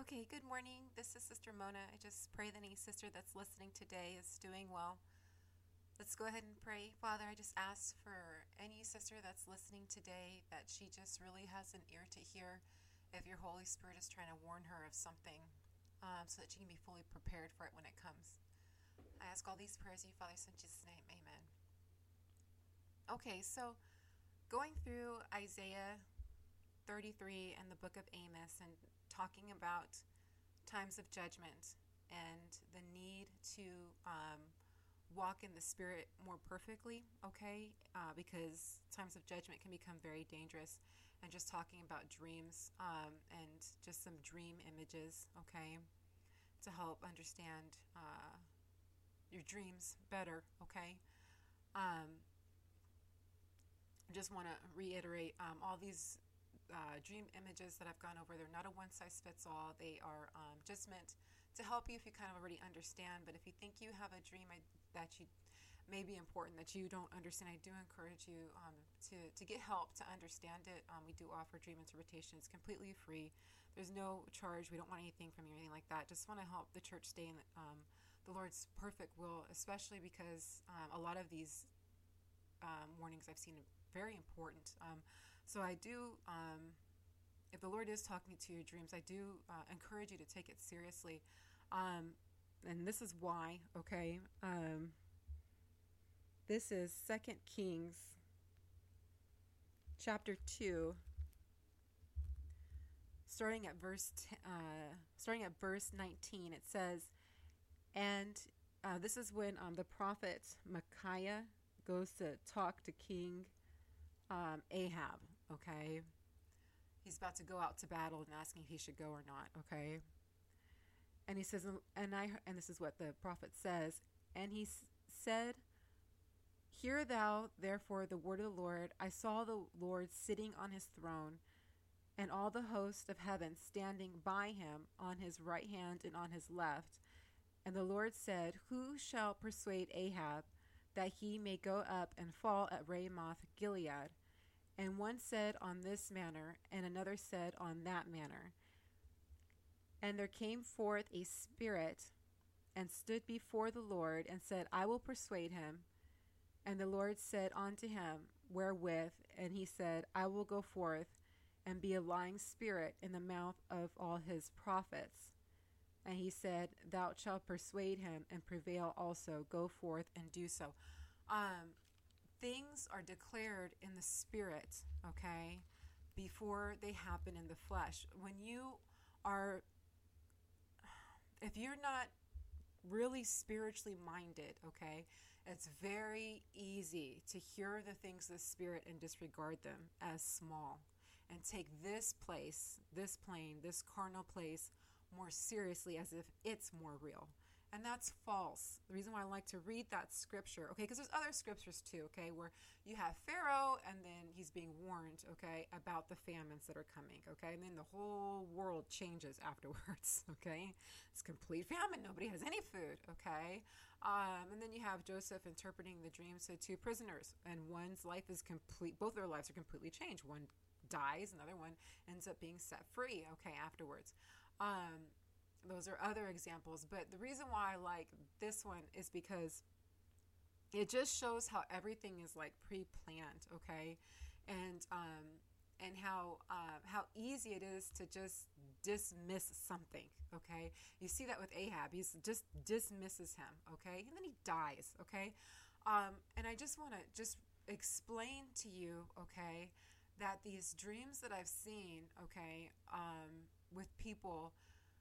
Okay, good morning. This is Sister Mona. I just pray that any sister that's listening today is doing well. Let's go ahead and pray. Father, I just ask for any sister that's listening today that she just really has an ear to hear if your Holy Spirit is trying to warn her of something, so that she can be fully prepared for it when it comes. I ask all these prayers in you, Father, in Jesus' name. Amen. Okay, so going through Isaiah 33 and the book of Amos and talking about times of judgment and the need to walk in the Spirit more perfectly, okay? Because times of judgment can become very dangerous. And just talking about dreams and just some dream images, okay? To help understand your dreams better, okay? I just want to reiterate all these dream images that I've gone over. They're not a one-size-fits-all. They are just meant to help you if you kind of already understand. But if you think you have a dream that you may be important that you don't understand, I do encourage you to get help to understand it. We do offer dream interpretation. It's completely free. There's no charge. We don't want anything from you or anything like that. Just want to help the church stay in the Lord's perfect will, especially because a lot of these warnings I've seen are very important. So I do, if the Lord is talking to your dreams, I do encourage you to take it seriously. And this is why, okay? This is 2 Kings chapter 2, starting at verse 19. It says, and this is when the prophet Micaiah goes to talk to King Ahab, okay? He's about to go out to battle and asking if he should go or not, okay? And he says, and this is what the prophet says, and he said, hear thou therefore the word of the Lord. I saw the Lord sitting on his throne, and all the host of heaven standing by him on his right hand and on his left. And the Lord said, who shall persuade Ahab that he may go up and fall at Ramoth Gilead? And one said on this manner, and another said on that manner. And there came forth a spirit, and stood before the Lord, and said, I will persuade him. And the Lord said unto him, wherewith? And he said, I will go forth, and be a lying spirit in the mouth of all his prophets. And he said, thou shalt persuade him, and prevail also. Go forth and do so. Things are declared in the spirit, okay, before they happen in the flesh. If you're not really spiritually minded, okay, it's very easy to hear the things of the spirit and disregard them as small and take this place, this plane, this carnal place more seriously as if it's more real. And that's false. The reason why I like to read that scripture, okay, because there's other scriptures too, okay, where you have Pharaoh and then he's being warned, okay, about the famines that are coming, okay, and then the whole world changes afterwards, okay. It's complete famine. Nobody has any food, okay. And then you have Joseph interpreting the dreams to two prisoners, and one's life is complete, both their lives are completely changed. One dies, another one ends up being set free, okay, afterwards. Those are other examples, but the reason why I like this one is because it just shows how everything is like pre-planned, okay, and how easy it is to just dismiss something, okay. You see that with Ahab; he's just dismisses him, okay, and then he dies, okay. And I just want to just explain to you, okay, that these dreams that I've seen, okay, with people.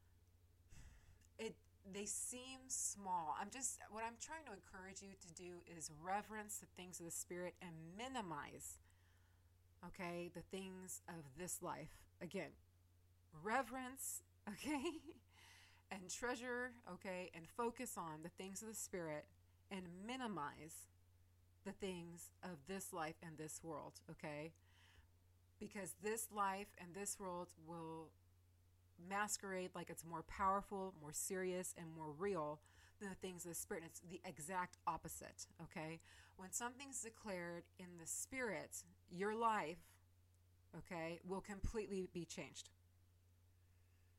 They seem small. What I'm trying to encourage you to do is reverence the things of the Spirit and minimize, okay, the things of this life. Again, reverence, okay, and treasure, okay, and focus on the things of the Spirit and minimize the things of this life and this world, okay, because this life and this world will masquerade like it's more powerful, more serious, and more real than the things of the Spirit. It's the exact opposite, okay? When something's declared in the Spirit, your life, okay, will completely be changed.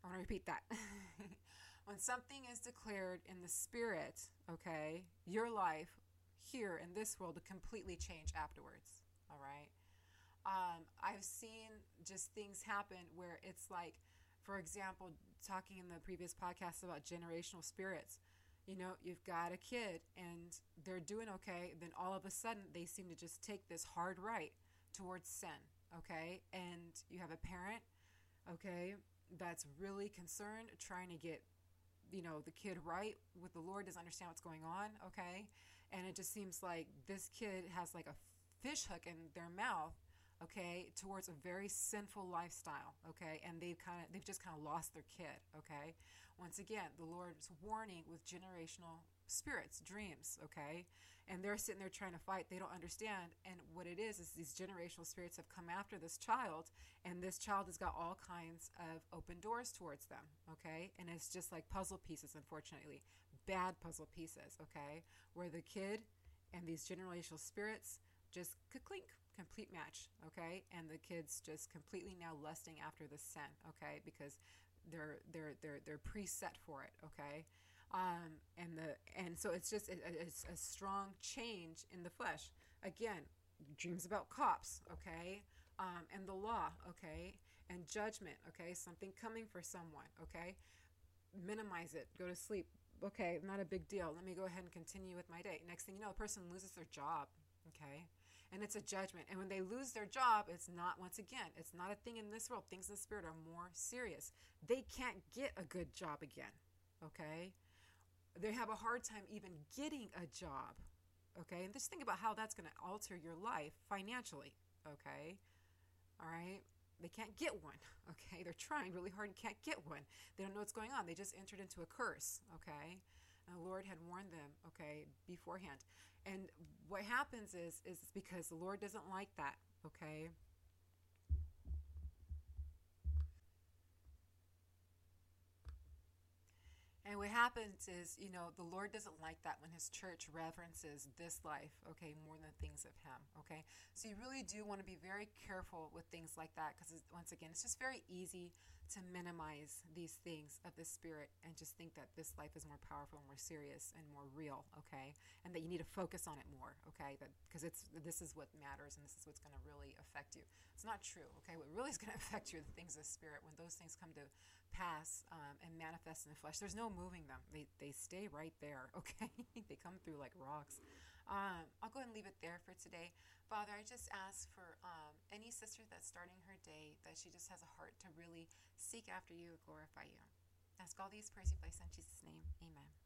I want to repeat that. When something is declared in the spirit, okay, your life here in this world will completely change afterwards. All right. I've seen just things happen where it's like, for example, talking in the previous podcast about generational spirits. You know, you've got a kid and they're doing okay. Then all of a sudden they seem to just take this hard right towards sin. Okay. And you have a parent, okay, that's really concerned, trying to get, the kid right with the Lord, doesn't understand what's going on. Okay. And it just seems like this kid has like a fish hook in their mouth, okay, towards a very sinful lifestyle, okay, and they've just kind of lost their kid, okay. Once again, the Lord's warning with generational spirits, dreams, okay, and they're sitting there trying to fight. They don't understand, and what it is these generational spirits have come after this child, and this child has got all kinds of open doors towards them, okay, and it's just like puzzle pieces, unfortunately, bad puzzle pieces, okay, where the kid and these generational spirits just clink, complete match, okay, and the kids just completely now lusting after the sin, okay, because they're preset for it, okay, and so it's just it's a strong change in the flesh. Again, dreams about cops, okay, and the law, okay, and judgment, okay, something coming for someone, okay, minimize it, go to sleep, okay, not a big deal, let me go ahead and continue with my day. Next thing you know, the person loses their job, okay, and it's a judgment. And when they lose their job, it's not, once again, it's not a thing in this world. Things in the spirit are more serious. They can't get a good job again, okay? They have a hard time even getting a job, okay? And just think about how that's going to alter your life financially, okay? All right? They can't get one, okay? They're trying really hard and can't get one. They don't know what's going on. They just entered into a curse, okay? And the Lord had warned them, okay, beforehand. And what happens is because the Lord doesn't like that, okay? And what happens is, the Lord doesn't like that when his church reverences this life, okay, more than things of him, okay? So you really do want to be very careful with things like that because, once again, it's just very easy to minimize these things of the spirit and just think that this life is more powerful and more serious and more real, okay? And that you need to focus on it more, okay? Because this is what matters and this is what's going to really affect you. It's not true, okay? What really is going to affect you are the things of the spirit. When those things come to pass and manifest in the flesh, there's no moving them. They stay right there, okay? They come through like rocks. I'll go ahead and leave it there for today. Father, I just ask for any sister that's starting her day, that she just has a heart to really seek after you and glorify you. Ask all these prayers you place in Jesus' name. Amen.